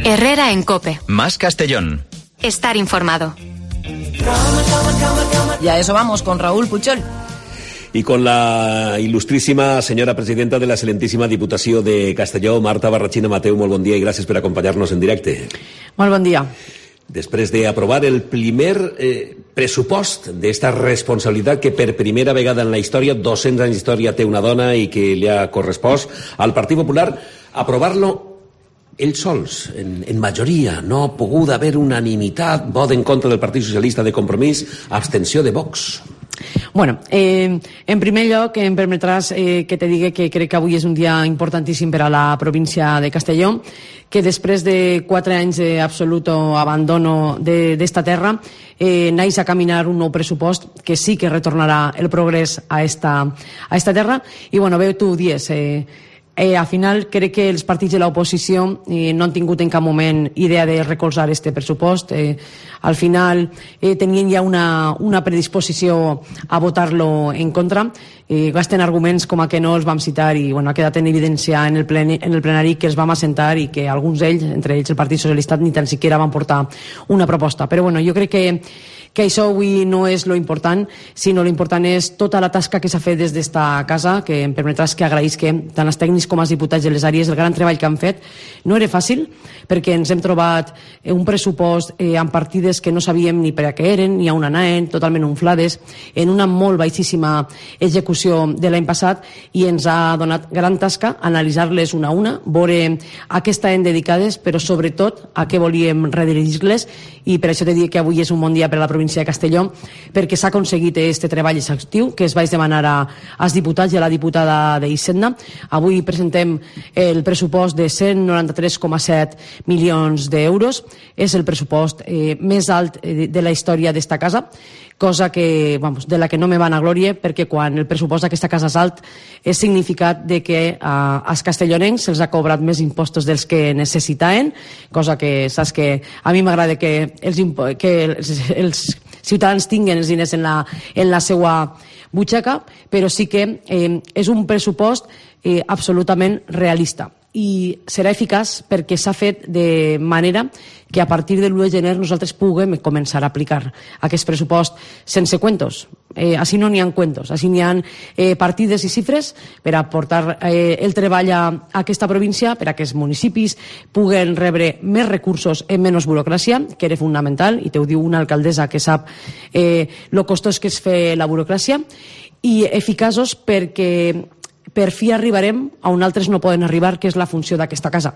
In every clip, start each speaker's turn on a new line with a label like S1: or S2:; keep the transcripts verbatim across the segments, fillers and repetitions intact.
S1: Herrera en COPE.
S2: Más Castellón.
S1: Estar informado.
S3: Y a eso vamos con Raúl Puchol.
S4: Y con la il·lustríssima senyora presidenta de la excelentíssima Diputació de Castelló, Marta Barrachina Mateu. Molt bon dia i gràcies per acompanyar-nos en directe.
S3: Molt bon dia.
S4: Després d'aprovar el primer eh, pressupost d'esta responsabilitat que per primera vegada en la història, dos-cents anys d'història, té una dona i que li ha correspost al Partit Popular, aprovar-lo ells sols, en, en majoria. No ha pogut haver unanimitat, vot en contra del Partit Socialista de Compromís, abstenció de Vox.
S3: Bueno, eh, en primer lloc em permetràs eh, que te digui que crec que avui és un dia importantíssim per a la província de Castelló, que després de quatre anys d'absolut abandono d'esta terra eh, naix a caminar un nou pressupost que sí que retornarà el progrés a esta, a esta terra. I bueno, bé, tu ho dies, eh, Eh, al final crec que els partits de l'oposició eh, no han tingut en cap moment idea de recolzar este pressupost. Eh, al final eh, tenien ja una, una predisposició a votar-lo en contra. Eh, gasten arguments com a que no els vam citar i bueno, ha quedat en evidència en el, plen, en el plenari que els vam assentar i que alguns d'ells, entre ells el Partit Socialista, ni tan siquiera van portar una proposta. Però bueno, jo crec que que això avui no és lo important, sinó lo important és tota la tasca que s'ha fet des d'esta casa, que em permetràs que agraïsc tant els tècnics com els diputats de les àrees el gran treball que han fet. No era fàcil, perquè ens hem trobat un pressupost eh, amb partides que no sabíem ni per a què eren, ni a on anaven, totalment inflades, en una molt baixíssima execució de l'any passat, i ens ha donat gran tasca analitzar-les una a una, veure a què estaven dedicades, però sobretot a què volíem redirigir-les, i per això te dic que avui és un bon dia per a la província de Castelló, perquè s'ha aconseguit este treball exhaustiu que es vaig demanar a, als diputats i a la diputada d'Hisenda. Avui presentem el pressupost de cent noranta-tres coma set milions d'euros. És el pressupost eh, més alt de la història d'esta casa, cosa que, vamos, de la que no me van a glòria, perquè quan el pressupost d'aquesta casa és alt és significat de que eh, als castellonencs se'ls ha cobrat més impostos dels que necessitaven, cosa que saps que a mi m'agrada que els, que els, els ciutadans tinguin els diners en la, en la seva butxaca, però sí que eh, és un pressupost eh, absolutament realista i serà eficaç perquè s'ha fet de manera que a partir de l'u de gener nosaltres puguem començar a aplicar aquest pressupost sense cuentos. Eh, així no n'hi ha cuentos, així n'hi ha eh, partides i xifres per a portar eh, el treball a, a aquesta província, per a que els municipis puguen rebre més recursos en menys burocràcia, que era fonamental, i te ho diu una alcaldessa que sap eh, lo costós que és fer la burocràcia, i eficaços perquè per fi arribarem a on altres no poden arribar, que és la funció d'aquesta casa.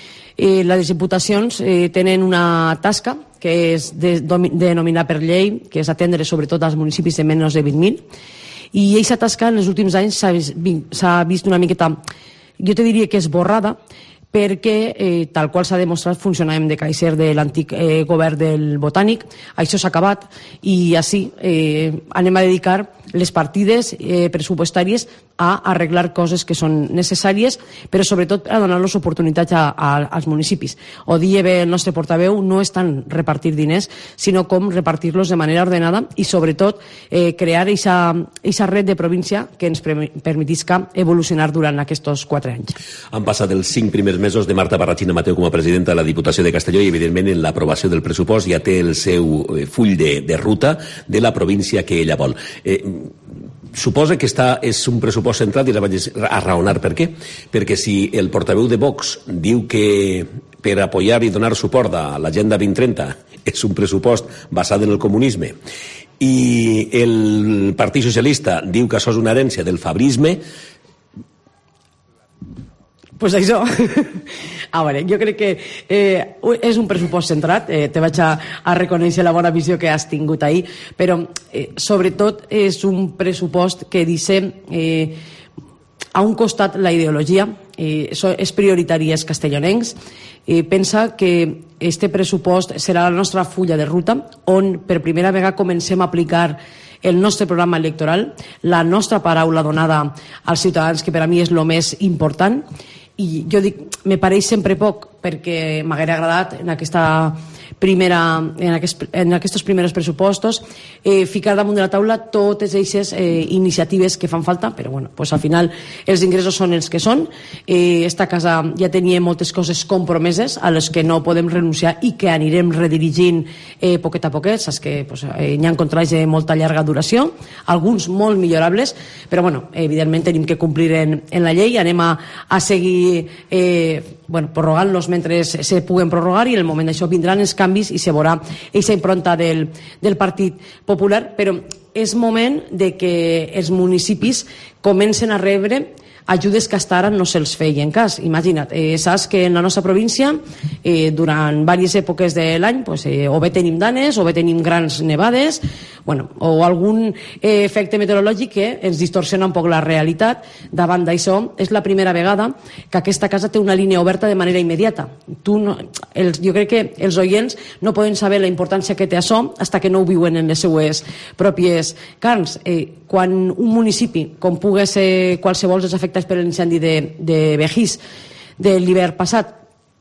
S3: Eh, les diputacions eh, tenen una tasca que és de, de denominar per llei, que és atendre sobretot als municipis de menys de vint mil, i aquesta tasca en els últims anys s'ha vist, vist una miqueta, jo te diria que esborrada, perquè, eh, tal qual s'ha demostrat, funcionàvem de caixer de l'antic eh, govern del Botànic. Això s'ha acabat i així eh, anem a dedicar les partides eh, pressupostàries a arreglar coses que són necessàries, però sobretot a donar-los oportunitats a, a, als municipis. Ho deia bé el nostre portaveu, no és tant repartir diners, sinó com repartir-los de manera ordenada i sobretot eh, crear aquesta red de província que ens permetisca evolucionar durant aquests quatre anys.
S4: Han passat els cinc primers mesos de Marta Barrachina Mateu com a presidenta de la Diputació de Castelló i, evidentment, en l'aprovació del pressupost ja té el seu full de, de ruta de la província que ella vol. Eh, suposa que està, és un pressupost centrat i la vaig a raonar per què. Perquè si el portaveu de Vox diu que per apoyar i donar suport a l'Agenda vint trenta és un pressupost basat en el comunisme i el Partit Socialista diu que això és una herència del fabrisme,
S3: pues això, a veure, jo crec que eh, és un pressupost centrat, eh, te vaig a, a reconèixer la bona visió que has tingut ahir, però eh, sobretot és un pressupost que deixa eh, a un costat la ideologia, eh, això és prioritari als castellonencs, eh, pensa que este pressupost serà la nostra fulla de ruta, on per primera vegada comencem a aplicar el nostre programa electoral, la nostra paraula donada als ciutadans, que per a mi és el més important. I jo dic, me pareix sempre poc, perquè m'hauria agradat en aquesta primera, en, aquest, en aquests primers pressupostos, eh, ficar damunt de la taula totes aquestes eh, iniciatives que fan falta, però bueno, pues al final els ingressos són els que són. Eh, esta casa ja tenia moltes coses compromeses a les que no podem renunciar i que anirem redirigint eh, poquet a poquet. Saps que pues, eh, hi ha contrats de molta llarga duració, alguns molt millorables, però bueno, evidentment tenim que complir en, en la llei. Anem a, a seguir eh, bueno, prorrogant-los mentre se puguen prorrogar, i en el moment d'això vindran els canvis i se veurà aquesta impronta del, del Partit Popular. Però és moment de que els municipis comencen a rebre ajudes que fins ara no se'ls feien cas. Imagina't, eh, saps que en la nostra província eh, durant diverses èpoques de l'any pues, eh, o bé tenim danes o bé tenim grans nevades, bueno, o algun eh, efecte meteorològic que ens distorsiona un poc la realitat. Davant d'això és la primera vegada que aquesta casa té una línia oberta de manera immediata. Tu no, els, jo crec que els oients no poden saber la importància que té això fins que no ho viuen en les seues pròpies carns. Eh, quan un municipi, com pugui ser qualsevol dels afectats per l'incendi de, de Begís de l'hivern passat,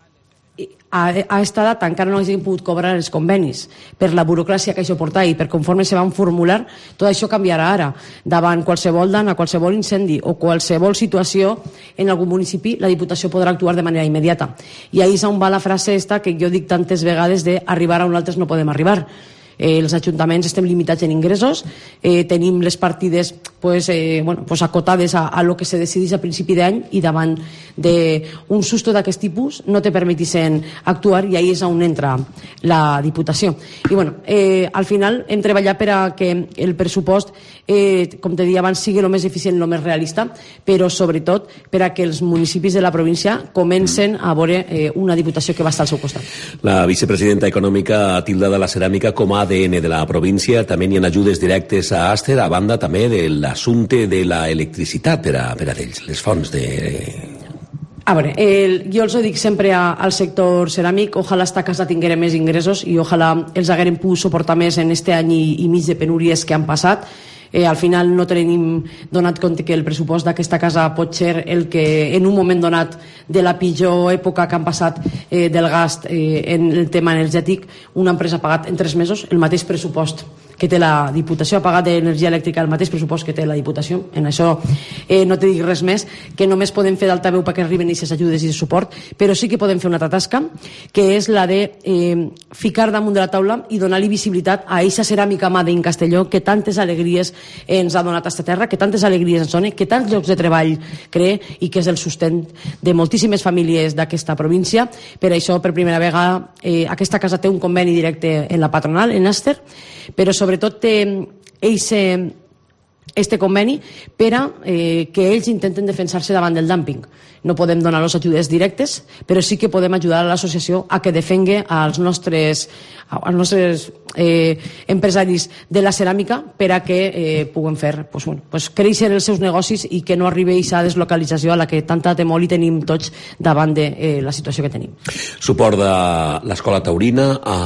S3: a, a esta data encara no hagin pogut cobrar els convenis per la burocràcia que això porta i per conforme se van formular, tot això canviarà ara. Davant qualsevol dan, a qualsevol incendi o qualsevol situació en algun municipi, la Diputació podrà actuar de manera immediata. I ahí és on va la frase esta que jo dic tantes vegades de arribar a on altres no podem arribar. Eh, els ajuntaments estem limitats en ingressos, eh, tenim les partides pues, eh, bueno, pues acotades a, a lo que se decidís a principi d'any, i davant d'un susto d'aquest tipus no te permetisen actuar, i ahí és on entra la Diputació. I bueno, eh, al final hem treballat per a que el pressupost, eh, com te deia abans, sigui el més eficient, el més realista, però sobretot per a que els municipis de la província comencen a veure eh, una Diputació que va estar al seu costat.
S4: La vicepresidenta econòmica ha tildat la ceràmica com a A D N de la província. També hi ha ajudes directes a Aster, a banda també de l'assumpte de l'electricitat per a, per a ells, les fonts de...
S3: A veure, el, jo els ho dic sempre a, al sector ceràmic, ojalà esta casa tinguera més ingressos i ojalà els hagueren pogut suportar més en este any i, i mig de penúries que han passat. Eh, al final no tenim donat compte que el pressupost d'aquesta casa pot ser el que en un moment donat de la pitjor època que han passat eh, del gast eh, en el tema energètic, una empresa ha pagat en tres mesos el mateix pressupost que té la Diputació, ha pagat d'energia elèctrica el mateix pressupost que té la Diputació. En això eh, no te dic res més, que només podem fer d'altaveu perquè arriben aquestes ajudes i de suport, però sí que podem fer una altra tasca, que és la de eh, ficar damunt de la taula i donar-li visibilitat a aquesta ceràmica Made in Castelló que tantes alegries ens ha donat a esta terra, que tantes alegries ens dona, que tants llocs de treball crea i que és el sustent de moltíssimes famílies d'aquesta província. Per això, per primera vegada, eh, aquesta casa té un conveni directe en la patronal, en Aster, però sobretot té eixe, este conveni per a eh, que ells intenten defensar-se davant del dumping. No podem donar les ajudes directes, però sí que podem ajudar a l'associació a que defengui als nostres, als nostres eh, empresaris de la ceràmica per a que eh, puguen fer pues, bueno, pues, créixer els seus negocis i que no arribi a aquesta deslocalització a la que tanta temor hi tenim tots davant de eh, la situació que tenim.
S4: Suport de l'Escola Taurina a...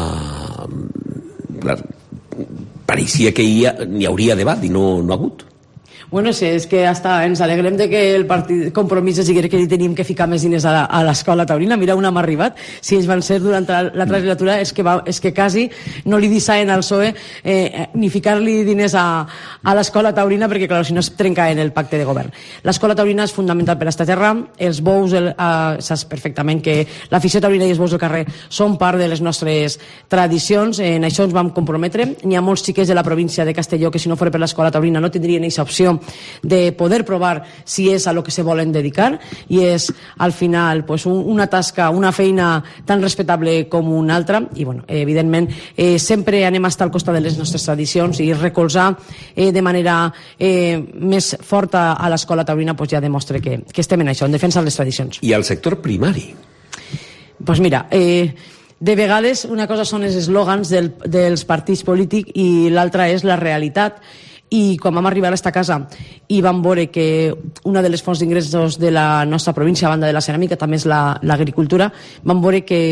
S4: La... pareixia que hi, ha, hi hauria debat i no, no ha hagut.
S3: Bueno, sí, és que hasta ens alegrem de que el partit Compromís es digui que li tenim que ficar més diners a l'Escola Taurina. Mira on hem arribat. Si ells van ser durant la, la legislatura és que, va, és que quasi no li dissaen al P S O E eh, ni ficar-li diners a, a l'Escola Taurina perquè, clar, si no es trenca en el pacte de govern. L'Escola Taurina és fundamental per a esta terra. Els bous, el, eh, saps perfectament que l'afició taurina i els bous del carrer són part de les nostres tradicions. En això ens vam comprometre. N'hi ha molts xiquets de la província de Castelló que si no fos per l'Escola Taurina no tindrien aquesta opció de poder provar si és a lo que se volen dedicar, i és al final pues, un, una tasca, una feina tan respectable com una altra, i bueno, evidentment eh, sempre anem a estar al costat de les nostres tradicions i recolzar eh, de manera eh, més forta a l'Escola Taurina pues, ja demostra que, que estem en això, en defensa de les tradicions.
S4: I al sector primari?
S3: Pues mira, eh, de vegades una cosa són els eslògans del, dels partits polítics i l'altra és la realitat. I quan vam arribar a aquesta casa i vam veure que una de les fonts d'ingressos de la nostra província, a banda de la ceràmica, també és l'agricultura, vam veure que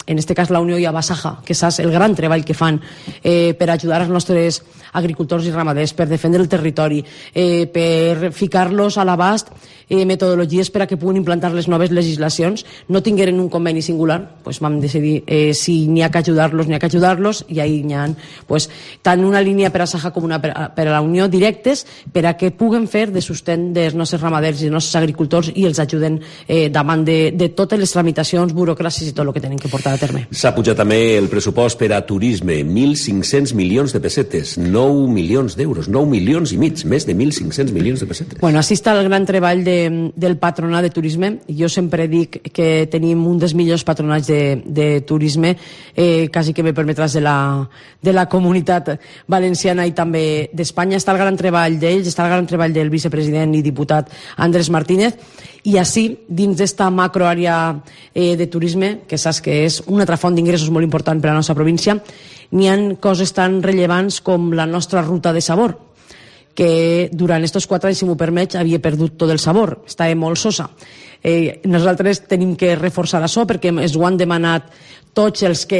S3: en este cas la Unió i Abasaja, que saps el gran treball que fan eh, per ajudar els nostres agricultors i ramaders, per defendre el territori, eh, per ficar-los a l'abast eh, metodologies per a que puguin implantar les noves legislacions, no tingueren un conveni singular, pues vam decidir eh, si n'hi ha que ajudar-los, n'hi ha que ajudar-los, i ahí n'hi ha pues, tant una línia per a Saja com una per a, per a la Unió directes per a que puguen fer de sostén dels nostres ramaders i dels nostres agricultors i els ajuden eh, davant de, de totes les tramitacions, burocràcies i tot el que tenen que portar a terme.
S4: S'ha pujat també el pressupost per a turisme, mil cinc-cents milions de pessetes, nou milions d'euros, nou milions i mig, més de mil cinc-cents milions de pessetes.
S3: Bueno, així està el gran treball de, del patronat de turisme. Jo sempre dic que tenim un dels millors patronats de, de turisme, eh, quasi que me permetràs de la, de la comunitat valenciana i també d'Espanya. Està el gran treball d'ells, està el gran treball del vicepresident i diputat Andrés Martínez, i així, dins d'esta macroàrea eh, de turisme, que saps que és una altra font d'ingressos molt important per a la nostra província, n'hi ha coses tan rellevants com la nostra ruta de sabor, que durant aquests quatre anys, si m'ho permets, havia perdut tot el sabor, estava molt sosa. Eh, nosaltres tenim que reforçar això perquè ens ho han demanat tots els que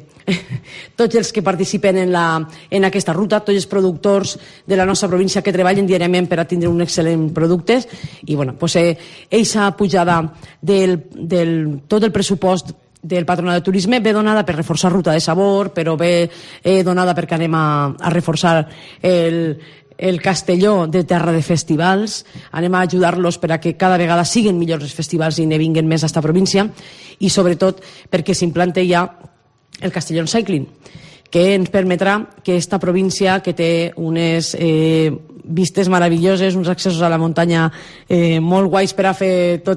S3: tots els que participen en, la, en aquesta ruta, tots els productors de la nostra província que treballen diàriament per a tindre un excel·lent producte, i bueno, pues, eh, eixa pujada del, del, tot el pressupost del patronat de turisme ve donada per reforçar ruta de sabor, però ve eh, donada perquè anem a, a reforçar el, el Castelló de terra de festivals, anem a ajudar-los per a que cada vegada siguin millors els festivals i ne vinguen més a esta província, i sobretot perquè s'implante ja el Castellón Cycling, que ens permetrà que esta província, que té unes eh, vistes meravelloses, uns accessos a la muntanya eh, molt guais per a fer tot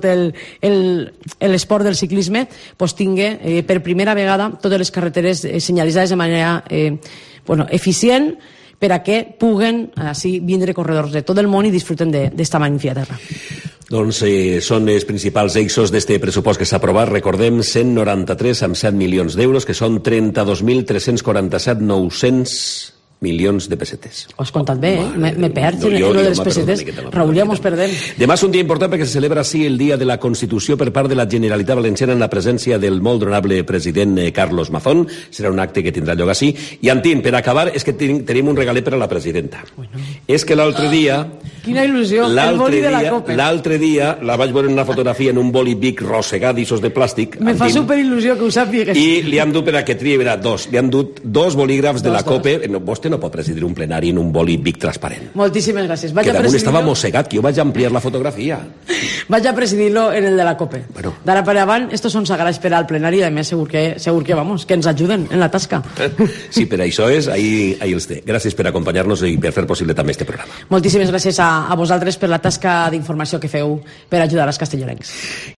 S3: l'esport del ciclisme, pues tingui eh, per primera vegada totes les carreteres eh, senyalitzades de manera eh, bueno, eficient, per a que puguen així vindre corredors de tot el món i disfruten d'esta magnífica terra.
S4: Doncs eh, són els principals eixos d'este pressupost que s'ha aprovat. Recordem, cent noranta-tres amb set milions d'euros, que són trenta-dos mil tres-cents quaranta-set mil nou-cents milions de pessetes.
S3: Ho has comptat bé, eh? Me, me perds en lo de les pessetes. Raúl, ja mos perdem.
S4: Demà és un dia important perquè se celebra així el Dia de la Constitució per part de la Generalitat Valenciana en la presència del molt honorable president Carlos Mazón. Serà un acte que tindrà lloc així. I, Antín, per acabar, és que ten, tenim un regalet per a la presidenta. Bueno. És que l'altre dia...
S3: Quina il·lusió, el boli de la Copa.
S4: L'altre dia la vaig veure en una fotografia en un boli Bic rosegat d'issos de plàstic.
S3: Me Antín, fa superil·lusió que ho sàpigues.
S4: I li han dut per a que tria, verà, dos. Li han dut dos bolígrafs de dos, la Copa. No, vostè no pot presidir un plenari en un boli Bic transparent.
S3: Moltíssimes gràcies. Vaig
S4: que damunt estava mossegat, que jo vaig ampliar la fotografia.
S3: Vaig a presidir-lo en el de la Copa.
S4: Bueno.
S3: D'ara per avant, estos són sagrats per al plenari, i a més segur que, segur que, vamos, que ens ajuden en la tasca.
S4: Sí, per això és, ahí, ahí els té. Gràcies per acompanyar-nos i per fer possible també este programa.
S3: Moltíssimes gràcies a, a vosaltres per la tasca d'informació que feu per ajudar als castellonencs.